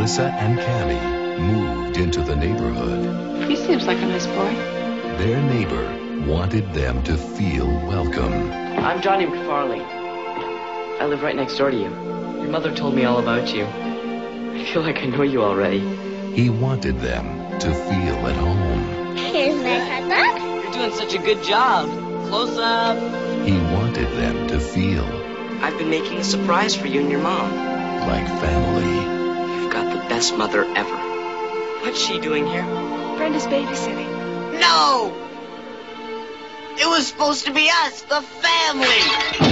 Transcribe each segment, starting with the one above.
Melissa and Cammie moved into the neighborhood. He seems like a nice boy. Their neighbor wanted them to feel welcome. I'm Johnny McFarley. I live right next door to you. Your mother told me all about you. I feel like I know you already. He wanted them to feel at home. Here's my hot dog. You're doing such a good job. Close up. He wanted them to feel I've been making a surprise for you and your mom. like family. You've got the best mother ever. What's she doing here? Brenda's babysitting. No! It was supposed to be us, the family!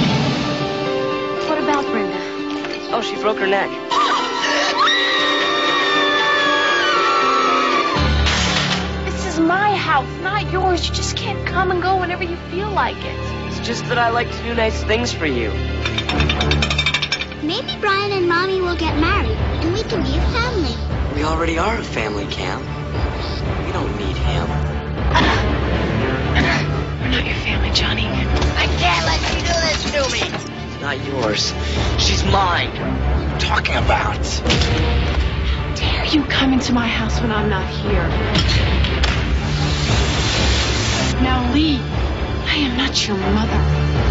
What about Brenda? Oh, she broke her neck. This is my house, not yours. You just can't come and go whenever you feel like it. It's just that I like to do nice things for you. Maybe Brian and Mommy will get married, and we can be a family. We already are a family, Cam. We don't need him. We're not your family, Johnny. I can't let you do this to me! It's not yours. She's mine. What are you talking about? How dare you come into my house when I'm not here? Now leave. I am not your mother.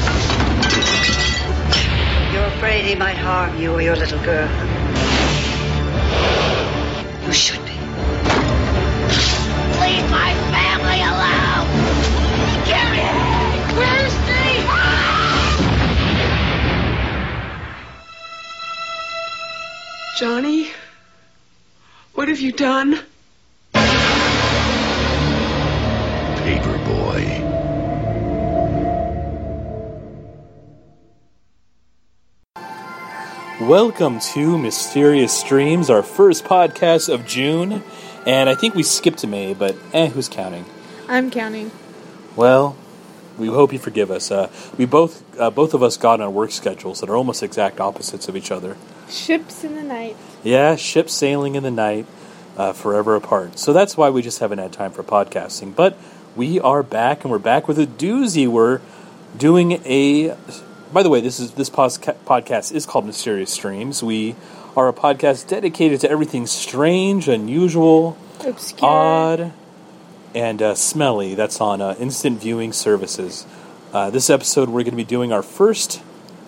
You're afraid he might harm you or your little girl. You should be. Leave my family alone! Carrie! Where's Steve? Johnny? What have you done? Paperboy. Welcome to Mysterious Streams, our first podcast of June, and I think we skipped May, but who's counting? I'm counting. Well, we hope you forgive us. We both of us got on work schedules that are almost exact opposites of each other. Ships in the night. Yeah, ships sailing in the night, forever apart. So that's why we just haven't had time for podcasting. But we are back, and we're back with a doozy. We're doing a... By the way, this podcast is called Mysterious Streams. We are a podcast dedicated to everything strange, unusual, Obscure. odd, and smelly. That's on instant viewing services. This episode, we're going to be doing our first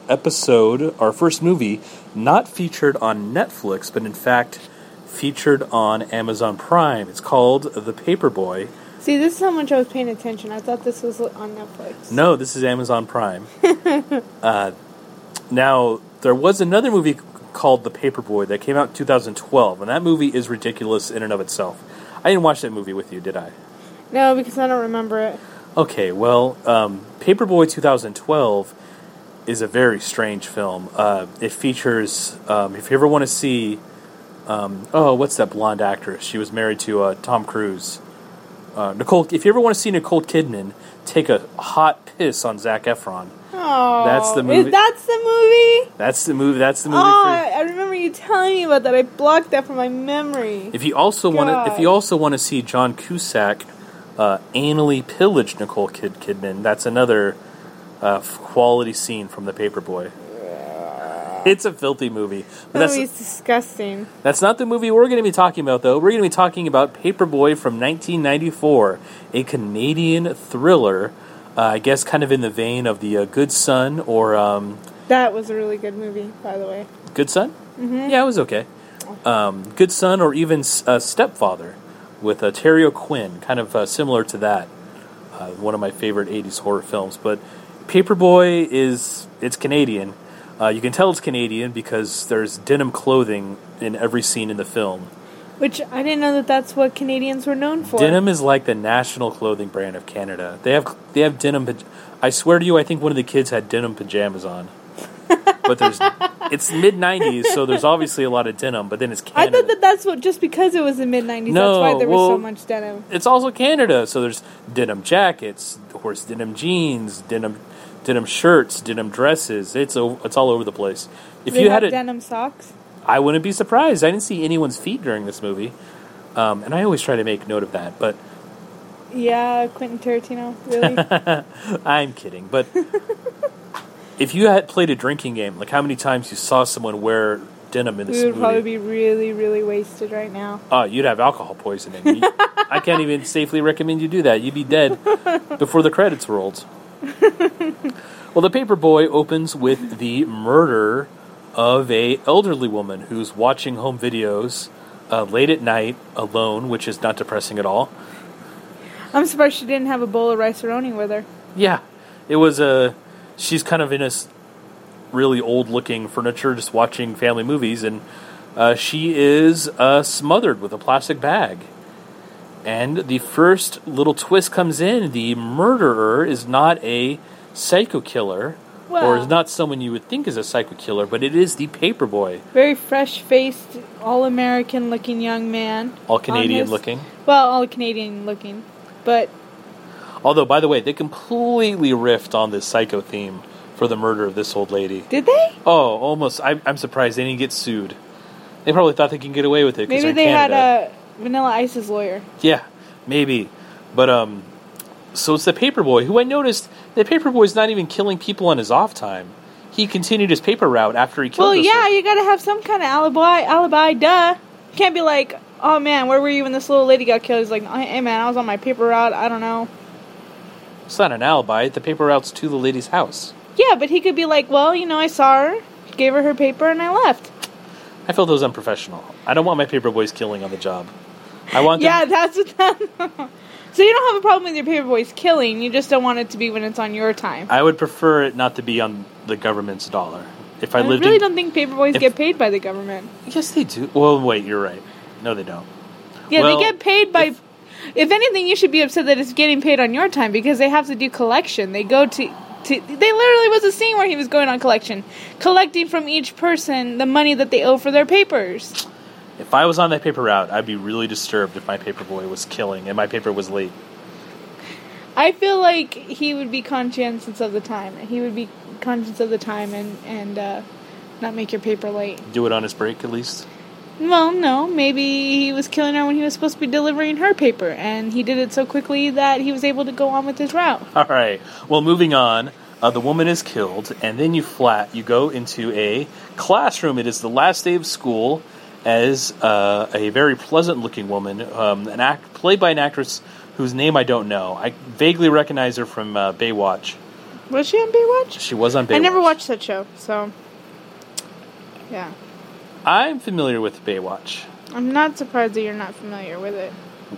movie, not featured on Netflix, but in fact featured on Amazon Prime. It's called The Paperboy. See, this is how much I was paying attention. I thought this was on Netflix. No, this is Amazon Prime. Now, there was another movie called The Paperboy that came out in 2012, and that movie is ridiculous in and of itself. I didn't watch that movie with you, did I? No, because I don't remember it. Okay, well, Paperboy 2012 is a very strange film. It features, if you ever want to see, what's that blonde actress? She was married to Tom Cruise. Nicole. If you ever want to see Nicole Kidman take a hot piss on Zac Efron, Oh, that's the movie. That's the movie? That's the movie. That's the movie. Oh, I remember you telling me about that. I blocked that from my memory. If you also want to see John Cusack anally pillage Nicole Kidman, that's another quality scene from The Paperboy. It's a filthy movie. That movie's disgusting. That's not the movie we're going to be talking about, though. We're going to be talking about Paperboy from 1994, a Canadian thriller, I guess kind of in the vein of The Good Son, or... That was a really good movie, by the way. Good Son? Mm-hmm. Yeah, it was okay. Good Son, or even Stepfather, with Terry O'Quinn, kind of similar to that. One of my favorite 80s horror films. But Paperboy it's Canadian. You can tell it's Canadian because there's denim clothing in every scene in the film. Which, I didn't know that's what Canadians were known for. Denim is like the national clothing brand of Canada. They have denim... I swear to you, I think one of the kids had denim pajamas on. But it's mid-90s, so there's obviously a lot of denim, but then it's Canada. I thought that's what, just because it was the mid-90s, that's why there was so much denim. It's also Canada, so there's denim jackets, of course, denim jeans, denim shirts, denim dresses. It's all over the place. If you had denim socks, I wouldn't be surprised. I didn't see anyone's feet during this movie, and I always try to make note of that. But yeah, Quentin Tarantino, really? I'm kidding. But if you had played a drinking game, like how many times you saw someone wear denim in the We smoothie. would probably be really, really wasted right now. You'd have alcohol poisoning. I can't even safely recommend you do that. You'd be dead before the credits rolled. Well, the Paperboy opens with the murder of a elderly woman who's watching home videos late at night alone, which is not depressing at all. I'm surprised she didn't have a bowl of rice-a-roni with her. Yeah, it was she's kind of in a really old-looking furniture, just watching family movies, and she is smothered with a plastic bag. And the first little twist comes in. The murderer is not a psycho killer, or is not someone you would think is a psycho killer, but it is the Paperboy. Very fresh-faced, all-American-looking young man. All Canadian-looking. Well, all Canadian-looking, but... Although, by the way, they completely riffed on this psycho theme for the murder of this old lady. Did they? Oh, almost. I'm surprised they didn't get sued. They probably thought they could get away with it because maybe they had Vanilla Ice's lawyer. Yeah, maybe. But, so it's the Paperboy, who I noticed the Paperboy's not even killing people on his off time. He continued his paper route after he killed Well, this yeah, one. you gotta have some kind of alibi, duh. You can't be like, oh man, where were you when this little lady got killed? He's like, hey man, I was on my paper route, I don't know. It's not an alibi. The paper route's to the lady's house. Yeah, but he could be like, well, I saw her, gave her paper, and I left. I felt it was unprofessional. I don't want my Paperboys killing on the job. I want them... Yeah, that's what that... So you don't have a problem with your Paperboys killing, you just don't want it to be when it's on your time. I would prefer it not to be on the government's dollar. If I I lived really in... don't think Paperboys get paid by the government. Yes, they do. Well, wait, you're right. No, they don't. Yeah, Well, they get paid by... If anything, you should be upset that it's getting paid on your time because they have to do collection. They go to they literally was a scene where he was going on collection, collecting from each person the money that they owe for their papers. If I was on that paper route, I'd be really disturbed if my Paperboy was killing and my paper was late. I feel like he would be conscientious of the time. He would be conscious of the time and not make your paper late. Do it on his break, at least? Well, no. Maybe he was killing her when he was supposed to be delivering her paper, and he did it so quickly that he was able to go on with his route. All right. Well, moving on. The woman is killed, and then you go into a classroom. It is the last day of school as a very pleasant-looking woman, played by an actress whose name I don't know. I vaguely recognize her from Baywatch. Was she on Baywatch? She was on Baywatch. I never watched that show, so... Yeah. I'm familiar with Baywatch. I'm not surprised that you're not familiar with it.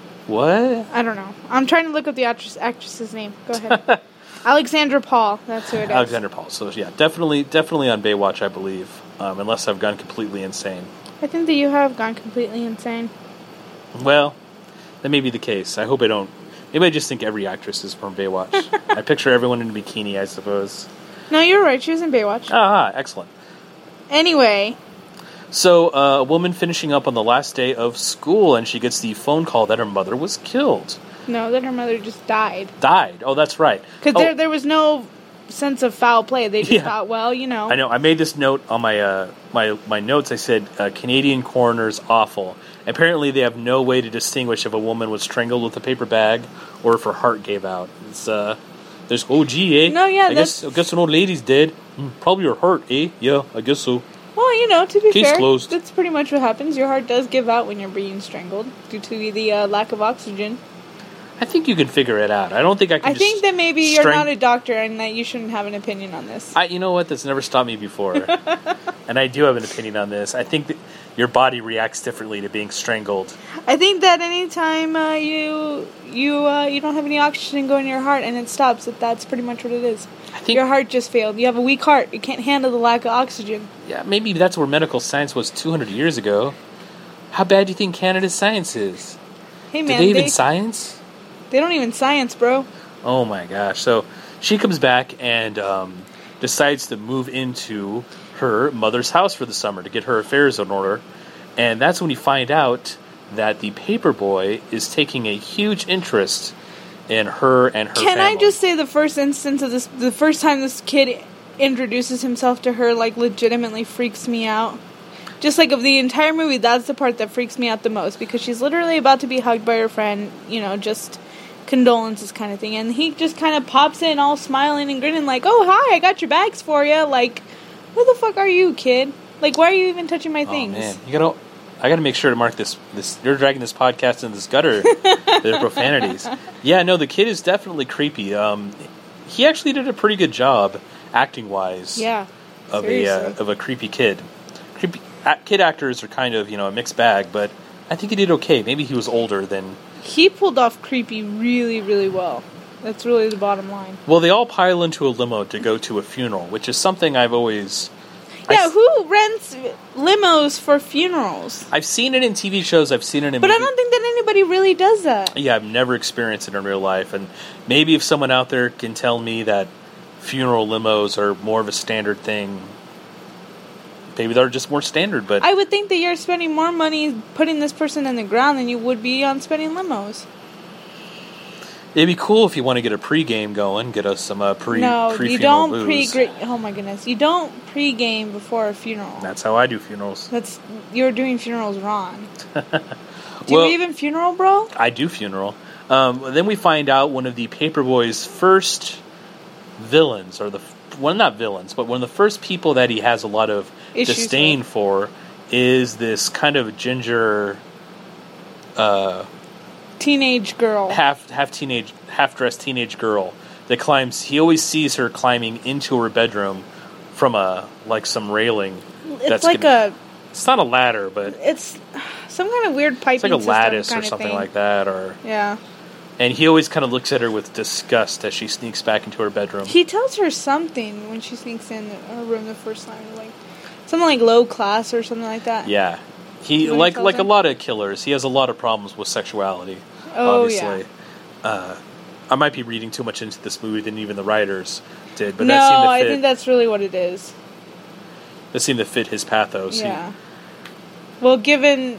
What? I don't know. I'm trying to look up the actress's name. Go ahead. Alexandra Paul. That's who it is. Alexandra Paul. So, yeah, definitely on Baywatch, I believe. Unless I've gone completely insane. I think that you have gone completely insane. Well, that may be the case. I hope I don't. Maybe I just think every actress is from Baywatch. I picture everyone in a bikini, I suppose. No, you're right. She was in Baywatch. Ah, excellent. Anyway. So, a woman finishing up on the last day of school, and she gets the phone call that her mother was killed. No, that her mother just died. Died? Oh, that's right. Because there was no sense of foul play. They just thought, well, you know. I know. I made this note on my my notes. I said, Canadian coroner's awful. Apparently, they have no way to distinguish if a woman was strangled with a paper bag or if her heart gave out. It's, there's, oh, gee, eh? No, yeah, I guess an old lady's dead. Probably her heart, eh? Yeah, I guess so. Well, you know, to be Case fair, closed. That's pretty much what happens. Your heart does give out when you're being strangled due to the lack of oxygen. I think you can figure it out. I don't think I can I just think that maybe you're not a doctor and that you shouldn't have an opinion on this. You know what? That's never stopped me before. And I do have an opinion on this. I think that your body reacts differently to being strangled. I think that anytime you don't have any oxygen going in your heart and it stops, that's pretty much what it is. I think your heart just failed. You have a weak heart. It can't handle the lack of oxygen. Yeah, maybe that's where medical science was 200 years ago. How bad do you think Canada's science is? Hey, man. Do they even science? They don't even science, bro. Oh, my gosh. So she comes back and decides to move into her mother's house for the summer to get her affairs in order. And that's when you find out that the Paperboy is taking a huge interest in her and her family. Can I just say the first instance of this, the first time this kid introduces himself to her, like, legitimately freaks me out. Just like of the entire movie, that's the part that freaks me out the most, because she's literally about to be hugged by her friend, you know, just condolences kind of thing, and he just kind of pops in all smiling and grinning like, oh, hi, I got your bags for you. Like, who the fuck are you, kid? Like, why are you even touching my Oh things? man, I gotta make sure to mark this. You're dragging this podcast in this gutter. The profanities. Yeah, no, the kid is definitely creepy. He actually did a pretty good job, acting wise. Yeah. Of Seriously. a creepy kid. Kid actors are kind of a mixed bag, but I think he did okay. Maybe he was older than. He pulled off creepy really, really well. That's really the bottom line. Well, they all pile into a limo to go to a funeral, which is something I've always. Yeah, who rents limos for funerals? I've seen it in TV shows. I've seen it in. But I don't think that anybody really does that. Yeah, I've never experienced it in real life, and maybe if someone out there can tell me that funeral limos are more of a standard thing, maybe they're just more standard. But I would think that you're spending more money putting this person in the ground than you would be on spending limos. it'd be cool if you want to get a pre-game going, get us some No, pre-funeral you don't booze. Oh my goodness, you don't pre-game before a funeral. That's how I do funerals. You're doing funerals wrong. Do Well, you even funeral, bro? I do funeral. Then we find out one of the Paperboy's first villains, or not villains, but one of the first people that he has a lot of Issues disdain with. for is this kind of ginger, Teenage girl. half-dressed teenage girl that climbs. He always sees her climbing into her bedroom from some railing. It's like It's not a ladder, but it's some kind of weird piping it's like a system lattice kind or of something thing. like that. Or Yeah. and he always kind of looks at her with disgust as she sneaks back into her bedroom. He tells her something when she sneaks in her room the first time, like something like low class or something like that. Yeah. He What he like tells a him? lot of killers. He has a lot of problems with sexuality. Oh, obviously. I might be reading too much into this movie than even the writers did, but No, that seemed to I fit. think that's really what it is. That seemed to fit his pathos. Yeah. Well, given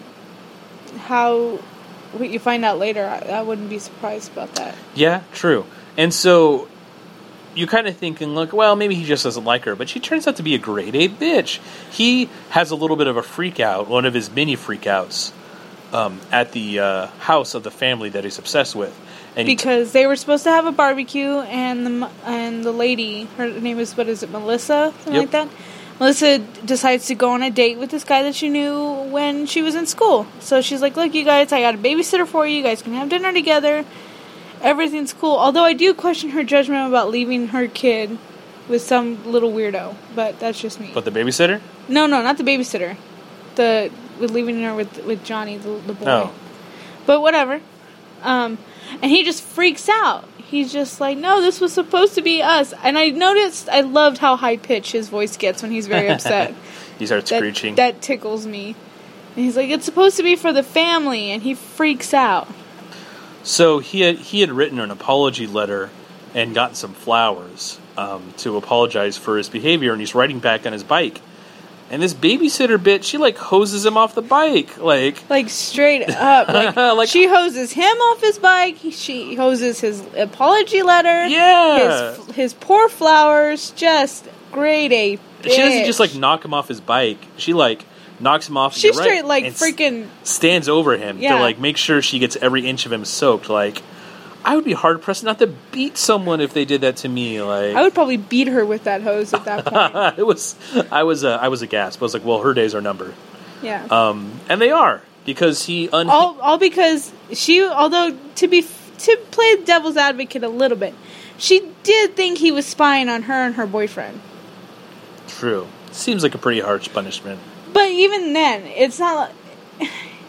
what you find out later, I wouldn't be surprised about that. Yeah, true. And so you kind of thinking, look, well, maybe he just doesn't like her, but she turns out to be a grade A bitch. He has a little bit of a freak out, one of his mini freak outs, at the house of the family that he's obsessed with. And Because they were supposed to have a barbecue, and the lady, her name is, Melissa? Something Yep. like that? Melissa decides to go on a date with this guy that she knew when she was in school. So she's like, look, you guys, I got a babysitter for you. You guys can have dinner together. Everything's cool. Although I do question her judgment about leaving her kid with some little weirdo. But that's just me. But the babysitter? No, not the babysitter. With leaving her with Johnny, the boy. Oh. But whatever. And he just freaks out. He's just like, no, this was supposed to be us. And I loved how high-pitched his voice gets when he's very upset. He starts screeching. That tickles me. And he's like, it's supposed to be for the family. And he freaks out. So he had written an apology letter and gotten some flowers to apologize for his behavior, and he's riding back on his bike. And this babysitter bitch, she hoses him off the bike, like straight up. Like- she hoses him off his bike. She hoses his apology letter. Yeah. His poor flowers. Just grade A. Bitch. She doesn't just knock him off his bike. She knocks him off. She you're right, straight and freaking stands over him Yeah. to make sure she gets every inch of him soaked. I would be hard pressed not to beat someone if they did that to me. I would probably beat her with that hose at that point. I was aghast. I was like, well, her days are numbered. Yeah. And they are, because he all because she, although to play devil's advocate a little bit, she did think he was spying on her and her boyfriend. True. Seems like a pretty harsh punishment. But even then, it's not like...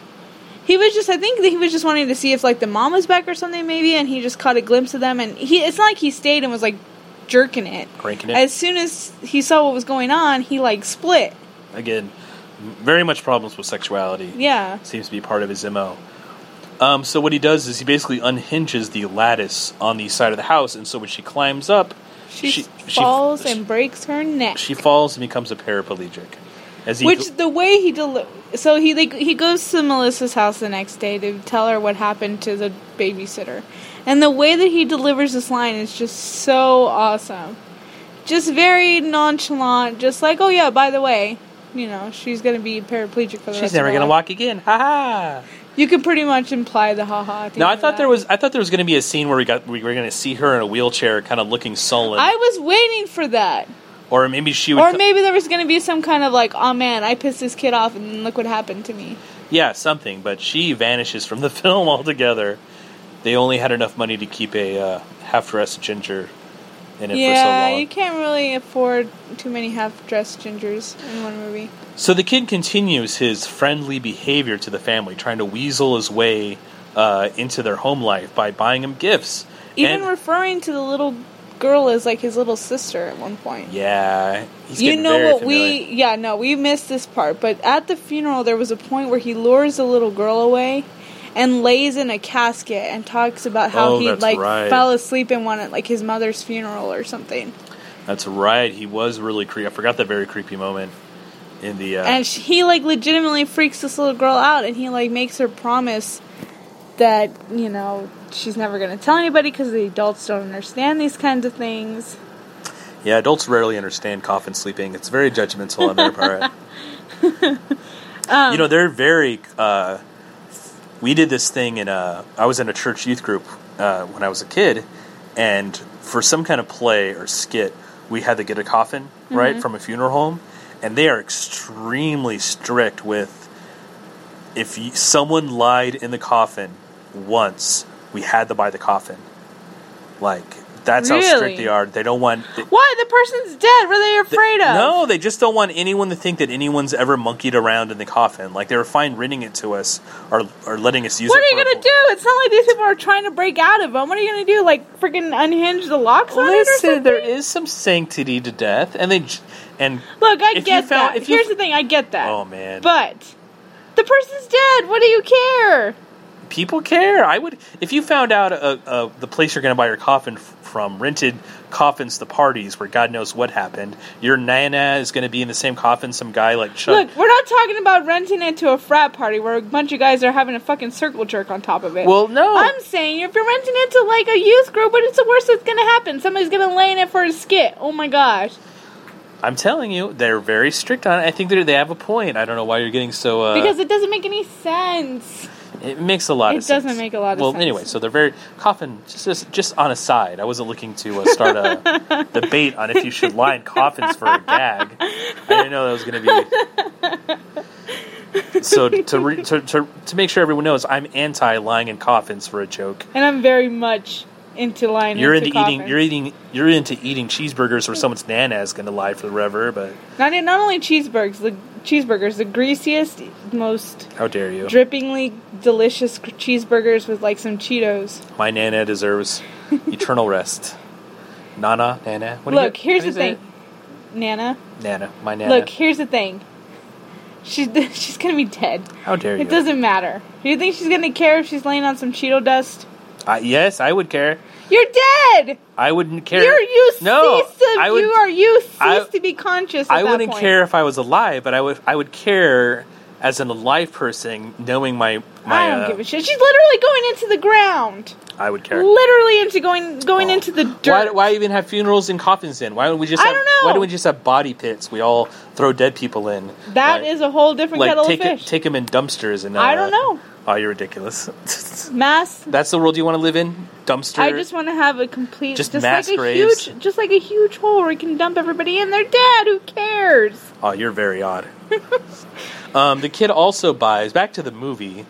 I think that he was just wanting to see if, the mom was back or something, maybe, and he just caught a glimpse of them, and it's not like he stayed and was, jerking it. Cranking it. As soon as he saw what was going on, he, split. Again, very much problems with sexuality. Yeah. Seems to be part of his MO. So what he does is he basically unhinges the lattice on the side of the house, and so when she climbs up, She falls and breaks her neck. she falls and becomes a paraplegic. The way he so he goes to Melissa's house the next day to tell her what happened to the babysitter, and the way that he delivers this line is just so awesome, just very nonchalant, just like, oh yeah, by the way, she's gonna be paraplegic for the rest She's of never her gonna life. walk again. Ha ha. You could pretty much imply the haha. No, I thought there was going to be a scene where we were going to see her in a wheelchair, kind of looking sullen. I was waiting for that. Or maybe she would... Or maybe there was going to be some kind of like, oh man, I pissed this kid off and look what happened to me. Yeah, something. But she vanishes from the film altogether. They only had enough money to keep a half-dressed ginger in it for so long. Yeah, you can't really afford too many half-dressed gingers in one movie. So the kid continues his friendly behavior to the family, trying to weasel his way into their home life by buying them gifts. Even referring to the little girl as like his little sister at one point. Yeah, he's you getting know very what familiar. we missed this part, but at the funeral there was a point where he lures the little girl away and lays in a casket and talks about how he fell asleep in one at like his mother's funeral or something. That's right. He was really creepy. I forgot that very creepy moment in the and he like legitimately freaks this little girl out, and he like makes her promise that, you know, she's never going to tell anybody because the adults don't understand these kinds of things. Yeah, adults rarely understand coffin sleeping. It's very judgmental on their part. You know, they're very... we did this thing I was in a church youth group when I was a kid, and for some kind of play or skit, we had to get a coffin, right, from a funeral home, and they are extremely strict with if someone lied in the coffin once, we had to buy the coffin. Like, that's how strict they are. They don't want... Why? The person's dead. What are they afraid of? No, they just don't want anyone to think that anyone's ever monkeyed around in the coffin. Like, they were fine renting it to us or letting us use it. What are you going to do? It's not like these people are trying to break out of them. What are you going to do? Like, freaking unhinge the locks on it or something? There is some sanctity to death. And look, I get that. Here's the thing. I get that. Oh, man. But the person's dead. What do you care? People care. I would, if you found out the place you're going to buy your coffin from rented coffins to parties where God knows what happened, your nana is going to be in the same coffin some guy like Chuck. Look, we're not talking about renting it to a frat party where a bunch of guys are having a fucking circle jerk on top of it. Well, no. I'm saying if you're renting it to like a youth group, but it's the worst that's going to happen. Somebody's going to lay in it for a skit. Oh my gosh. I'm telling you, they're very strict on it. I think they have a point. I don't know why you're getting so... because it doesn't make any sense. It makes a lot of sense. It doesn't make a lot of sense. Well, anyway, so they're very... Coffin, just on a side. I wasn't looking to start a debate on if you should lie in coffins for a gag. I didn't know that was going to be... So to make sure everyone knows, I'm anti lying in coffins for a joke. And I'm very much into lying into coffins. You're into eating cheeseburgers where someone's nana is going to lie forever, but... Not only cheeseburgers, the greasiest, most... How dare you. Drippingly delicious cheeseburgers with, like, some Cheetos. My nana deserves eternal rest. Nana? Look, here's the thing. Nana? Nana. My nana. Look, here's the thing. She's going to be dead. How dare you. It doesn't matter. Do you think she's going to care if she's laying on some Cheeto dust? Yes, I would care. You're dead! I wouldn't care. You cease to be conscious at that point. I wouldn't care if I was alive, but I would care as an alive person, knowing my I don't give a shit. She's literally going into the ground. I would care. Literally into going into the dirt. Why even have funerals in coffins then? Why don't we just I don't know. Why don't we just have body pits we all throw dead people in? That is a whole different kettle of fish. Take them in dumpsters and... I don't know. Oh, you're ridiculous. Mass. That's the world you want to live in? Dumpster? I just want to have a complete... Just mass graves? Just like a huge hole where we can dump everybody in. They're dead. Who cares? Oh, you're very odd. The kid also buys... Back to the movie.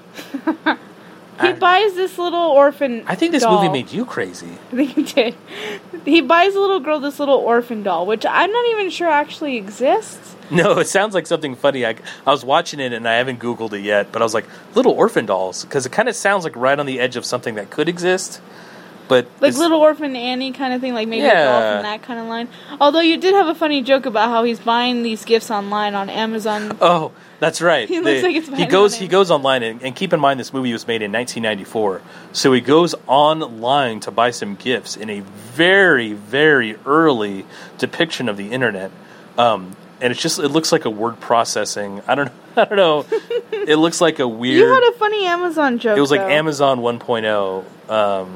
He buys this little orphan I think this doll. movie made you crazy. I think he did. He buys a little girl this little orphan doll, which I'm not even sure actually exists. No, it sounds like something funny. I was watching it and I haven't Googled it yet, but I was like, little orphan dolls, because it kind of sounds like right on the edge of something that could exist. But like Little Orphan Annie kind of thing, like maybe a doll from that kind of line. Although you did have a funny joke about how he's buying these gifts online on Amazon. Oh, that's right. He looks like it's he goes online, and keep in mind this movie was made in 1994, so he goes online to buy some gifts in a very, very early depiction of the internet. And it looks like a word processing. I don't know. It looks like a weird... You had a funny Amazon joke, It was like Amazon 1.0.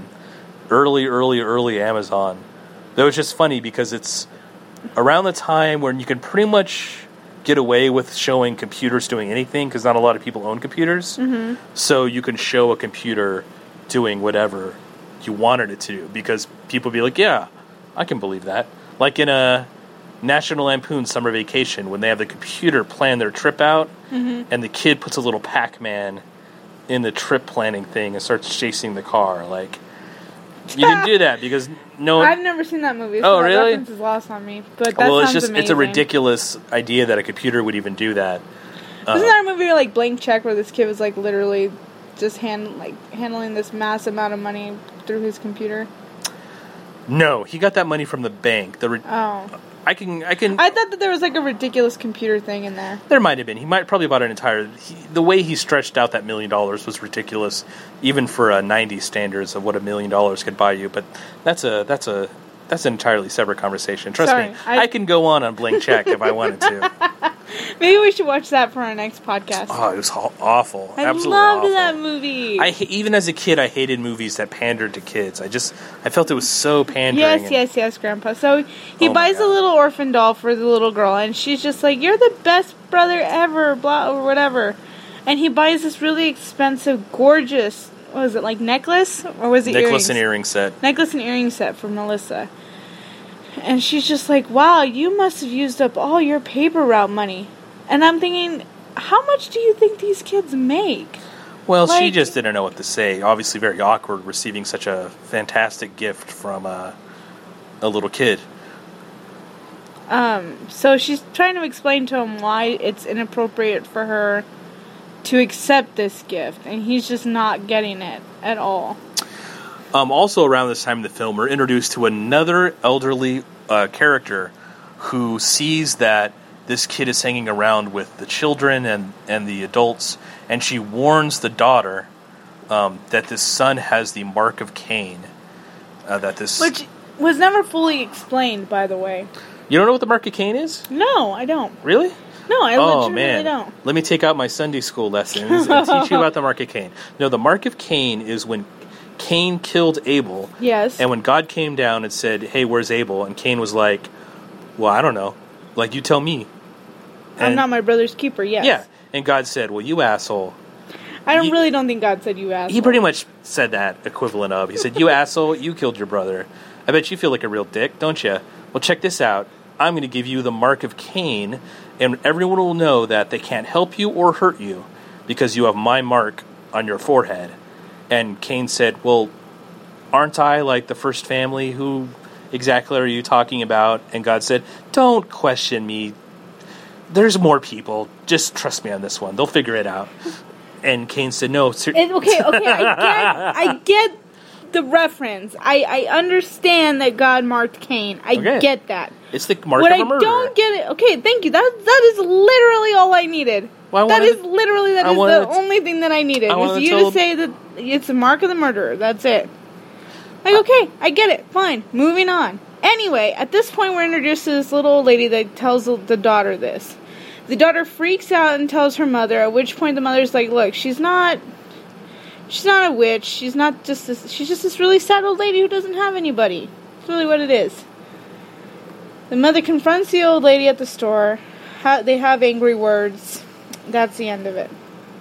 Early Amazon. That was just funny because it's around the time when you can pretty much get away with showing computers doing anything because not a lot of people own computers. Mm-hmm. So you can show a computer doing whatever you wanted it to do because people be like, yeah, I can believe that. Like in National Lampoon Summer Vacation when they have the computer plan their trip out, and the kid puts a little Pac-Man in the trip planning thing and starts chasing the car. Like, you didn't do that because no. I've never seen that movie. Oh, so really? That reference is lost on me. But that sounds amazing. It's a ridiculous idea that a computer would even do that. Wasn't there a movie like Blank Check where this kid was like literally just handling this mass amount of money through his computer? No, he got that money from the bank. I thought that there was like a ridiculous computer thing in there. There might have been. He might probably bought an entire. The way he stretched out that $1 million was ridiculous, even for 90s standards of what $1 million could buy you. But that's an entirely separate conversation. Trust me, I can go on Blank Check if I wanted to. Maybe we should watch that for our next podcast. Oh, it was awful. I Absolutely loved awful. that movie. Even as a kid, I hated movies that pandered to kids. I felt it was so pandering. Yes, Grandpa. So he buys a little orphan doll for the little girl, and she's just like, "You're the best brother ever," blah, or whatever. And he buys this really expensive, gorgeous, what was it, like necklace? Or was it earrings? Necklace and earring set. Necklace and earring set for Melissa. And she's just like, "Wow, you must have used up all your paper route money." And I'm thinking, how much do you think these kids make? Well, she just didn't know what to say. Obviously very awkward receiving such a fantastic gift from a little kid. So she's trying to explain to him why it's inappropriate for her to accept this gift. And he's just not getting it at all. Also around this time in the film, we're introduced to another elderly character who sees that this kid is hanging around with the children and the adults, and she warns the daughter that this son has the mark of Cain. Which was never fully explained, by the way. You don't know what the mark of Cain is? No, I don't. Really? No, I legitimately don't. Let me take out my Sunday school lessons and teach you about the mark of Cain. No, the mark of Cain is when Cain killed Abel. Yes. And when God came down and said, "Hey, where's Abel?" And Cain was like, "Well, I don't know. Like, you tell me." I'm not my brother's keeper, yes. Yeah. And God said, "Well, you asshole." I really don't think God said you asshole. He pretty much said that equivalent of. He said, "You asshole, you killed your brother. I bet you feel like a real dick, don't you? Well, check this out. I'm going to give you the mark of Cain, and everyone will know that they can't help you or hurt you because you have my mark on your forehead." And Cain said, "Well, aren't I like the first family? Who exactly are you talking about?" And God said, "Don't question me. There's more people. Just trust me on this one. They'll figure it out." And Cain said, "No." Okay. I get the reference. I understand that God marked Cain. I get that. It's the mark of a murderer. What I don't get it. Okay, thank you. That is literally all I needed. Well, that is the only thing that I needed. Is you to say that it's the mark of the murderer. That's it. Like, okay, I get it. Fine. Moving on. Anyway, at this point, we're introduced to this little old lady that tells the daughter this. The daughter freaks out and tells her mother, at which point the mother's like, "Look, she's not a witch. She's just this really sad old lady who doesn't have anybody. That's really what it is." The mother confronts the old lady at the store. They have angry words. That's the end of it.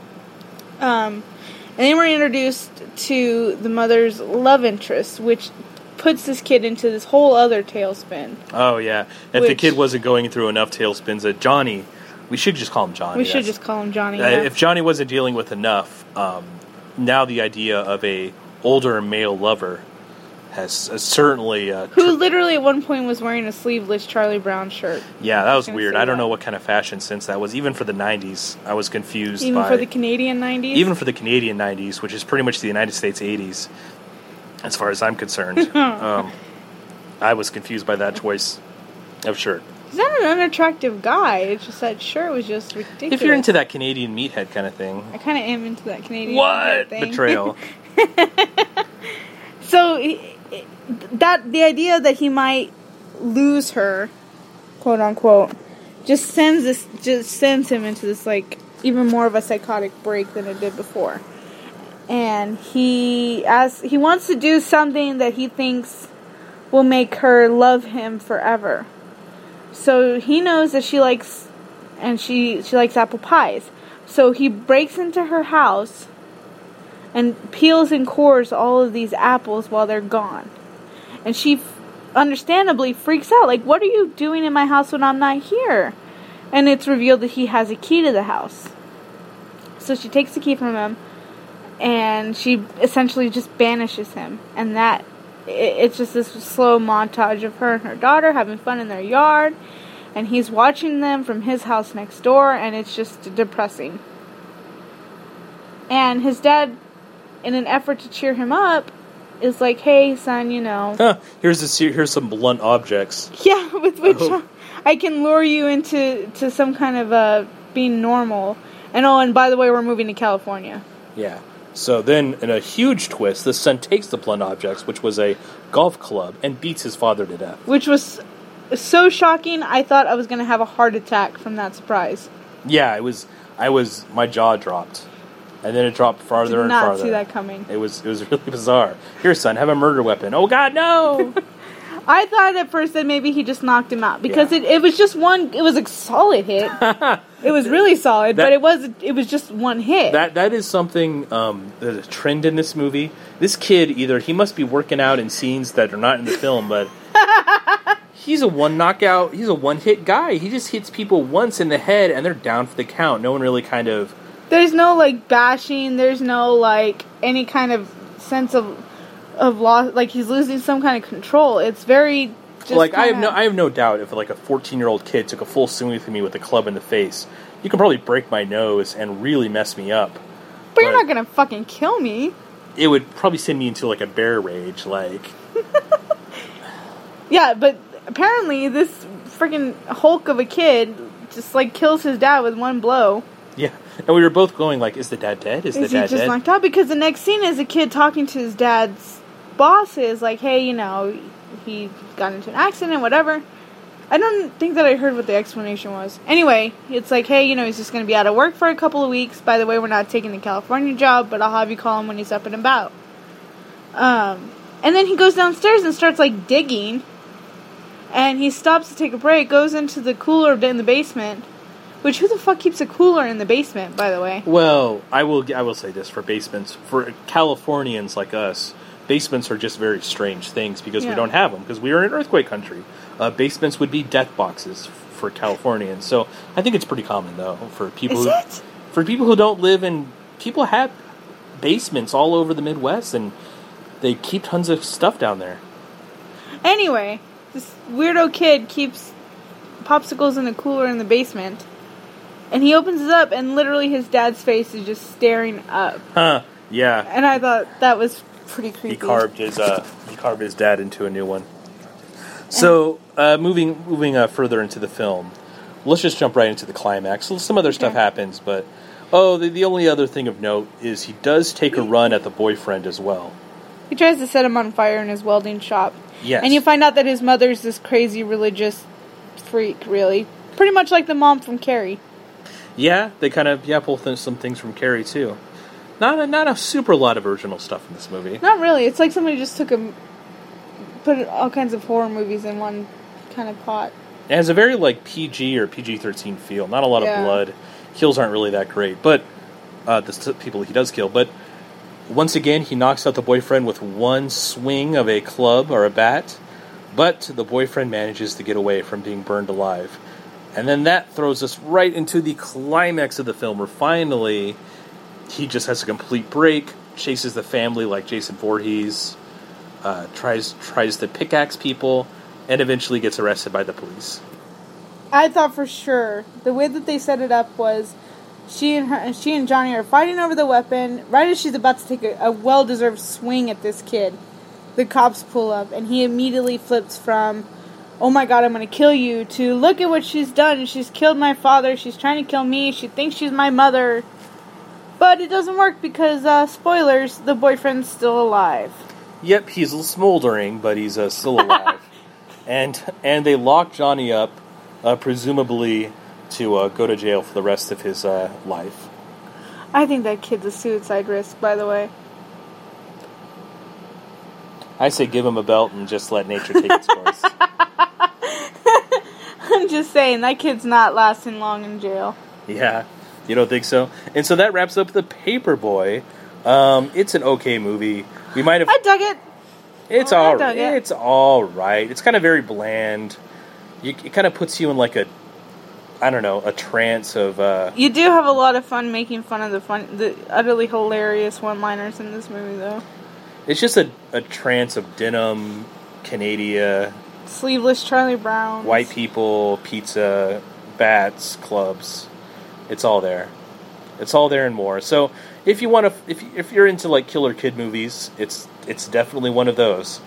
And then we're introduced to the mother's love interest, which puts this kid into this whole other tailspin. Oh, yeah. If the kid wasn't going through enough tailspins, Johnny, we should just call him Johnny. We should just call him Johnny. Yeah. If Johnny wasn't dealing with enough, now the idea of a older male lover has certainly... who literally at one point was wearing a sleeveless Charlie Brown shirt. Yeah, that was weird. I don't know what kind of fashion sense that was. Even for the 90s, I was confused Even for the Canadian 90s? Even for the Canadian 90s, which is pretty much the United States 80s, as far as I'm concerned. I was confused by that choice of shirt. He's not an unattractive guy. It's just that shirt was just ridiculous. If you're into that Canadian meathead kind of thing. I kind of am into that Canadian meathead thing. Betrayal. So, the idea that he might lose her, quote unquote, just sends him into this, like, even more of a psychotic break than it did before. And he wants to do something that he thinks will make her love him forever. So he knows that she likes apple pies. So he breaks into her house and peels and cores all of these apples while they're gone. And she understandably freaks out. Like, what are you doing in my house when I'm not here? And it's revealed that he has a key to the house. So she takes the key from him, and she essentially just banishes him. And it's just this slow montage of her and her daughter having fun in their yard, and he's watching them from his house next door, and it's just depressing. And his dad, in an effort to cheer him up, is like, hey, son, here's some blunt objects. Yeah, with which I can lure you into some kind of being normal. And by the way, we're moving to California. Yeah. So then, in a huge twist, the son takes the blunt objects, which was a golf club, and beats his father to death. Which was so shocking, I thought I was going to have a heart attack from that surprise. Yeah, my jaw dropped. And then it dropped farther and farther. Did not see that coming. It was really bizarre. Here, son, have a murder weapon. Oh, God, no! I thought at first that maybe he just knocked him out. Because it was just one... It was a solid hit. It was really solid, but it was just one hit. That is something, there's a trend in this movie. This kid, either he must be working out in scenes that are not in the film, but... He's a one-hit guy. He just hits people once in the head, and they're down for the count. No one really kind of... There's no, like, bashing. There's no, like, any kind of sense of loss. Like, he's losing some kind of control. It's very just like, I have no doubt if, like, a 14-year-old kid took a full swing with me with a club in the face, you could probably break my nose and really mess me up. But you're not gonna fucking kill me. It would probably send me into, like, a bear rage, like... Yeah, but apparently this freaking Hulk of a kid just, like, kills his dad with one blow. Yeah, and we were both going like, is the dad dead? Is the dad dead? Is he just knocked out? Because the next scene is a kid talking to his dad's bosses, like, hey, he got into an accident, whatever. I don't think that I heard what the explanation was. Anyway, it's like, hey, he's just going to be out of work for a couple of weeks. By the way, we're not taking the California job, but I'll have you call him when he's up and about. And then he goes downstairs and starts, like, digging. And he stops to take a break, goes into the cooler in the basement. Which, who the fuck keeps a cooler in the basement, by the way? Well, I will say this, for basements, for Californians like us, basements are just very strange things because we don't have them, because we are in earthquake country. Basements would be death boxes for Californians. So I think it's pretty common, though, for people for people who don't live in... People have basements all over the Midwest, and they keep tons of stuff down there. Anyway, this weirdo kid keeps popsicles in a cooler in the basement. And he opens it up, and literally his dad's face is just staring up. Huh, yeah. And I thought that was pretty creepy. He carved his dad into a new one. So, moving further into the film, let's just jump right into the climax. Some other stuff happens, but... the only other thing of note is he does take a run at the boyfriend as well. He tries to set him on fire in his welding shop. Yes. And you find out that his mother's this crazy religious freak, really. Pretty much like the mom from Carrie. Yeah, they kind of pull some things from Carrie too. Not a super lot of original stuff in this movie. Not really. It's like somebody just put all kinds of horror movies in one kind of pot. It has a very like PG or PG-13 feel. Not a lot of blood. Kills aren't really that great, but the people he does kill. But once again, he knocks out the boyfriend with one swing of a club or a bat. But the boyfriend manages to get away from being burned alive. And then that throws us right into the climax of the film, where finally he just has a complete break, chases the family like Jason Voorhees, tries to pickaxe people, and eventually gets arrested by the police. I thought for sure the way that they set it up was she and Johnny are fighting over the weapon. Right as she's about to take a well-deserved swing at this kid, the cops pull up, and he immediately flips from, oh my god, I'm going to kill you, to look at what she's done. She's killed my father. She's trying to kill me. She thinks she's my mother. But it doesn't work because, spoilers, the boyfriend's still alive. Yep, he's smoldering, but he's still alive. and they lock Johnny up, presumably to go to jail for the rest of his life. I think that kid's a suicide risk, by the way. I say give him a belt and just let nature take its course. I'm just saying, that kid's not lasting long in jail. Yeah, you don't think so? And so that wraps up The Paperboy. It's an okay movie. I dug it. It's Oh, I all dug it. it's all right. It's kind of very bland. It kind of puts you in like a trance of. You do have a lot of fun making fun of the utterly hilarious one-liners in this movie, though. It's just a trance of denim, Canada, Sleeveless Charlie Brown. white people, pizza, bats, clubs. It's all there. It's all there and more. So if you want to, if you're into like killer kid movies, it's definitely one of those.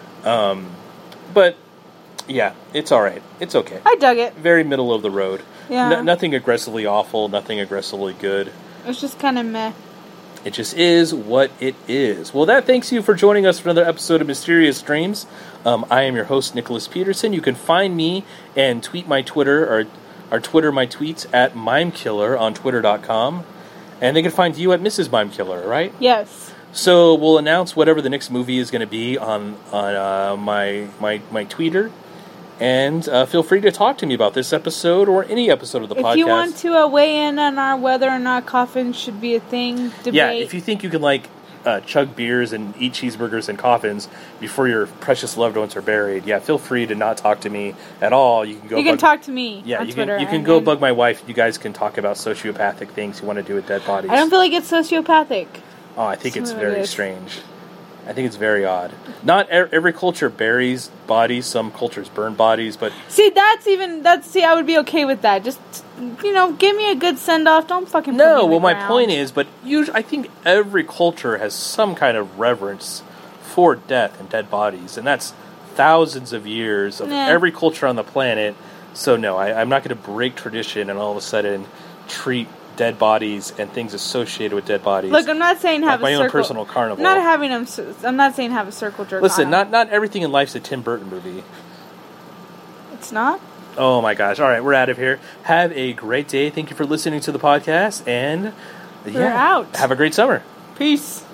But yeah, it's all right. It's okay. I dug it. Very middle of the road. Yeah. Nothing aggressively awful. Nothing aggressively good. It's just kind of meh. It just is what it is. Well, thanks you for joining us for another episode of Mysterious Dreams. I am your host, Nicholas Peterson. You can find me and tweet my Twitter, or Twitter my tweets at MimeKiller on Twitter.com. And they can find you at Mrs. MimeKiller, right? Yes. So we'll announce whatever the next movie is going to be on my tweeter. And feel free to talk to me about this episode or any episode of the podcast. If you want to weigh in on our whether or not coffins should be a thing debate. Yeah, if you think you can chug beers and eat cheeseburgers in coffins before your precious loved ones are buried, yeah, feel free to not talk to me at all. You can go. You can talk to me. Yeah, on you Twitter, can. You can go bug my wife. You guys can talk about sociopathic things you want to do with dead bodies. I don't feel like it's sociopathic. Oh, I think it's Some of it very is. strange. I think it's very odd. Not every culture buries bodies. Some cultures burn bodies, but See, I would be okay with that. Just, give me a good send-off. Don't fucking put me no. in the Well, my ground. point is, but usually, I think every culture has some kind of reverence for death and dead bodies, and that's thousands of years of Nah. every culture on the planet. So no, I'm not going to break tradition and all of a sudden treat dead bodies and things associated with dead bodies. Look, I'm not saying have like a my circle. own personal carnival. I'm not saying have a circle jerk. Listen, on 'em. not everything in life's a Tim Burton movie. It's not. Oh my gosh. All right, we're out of here. Have a great day. Thank you for listening to the podcast, and We're out. Have a great summer. Peace.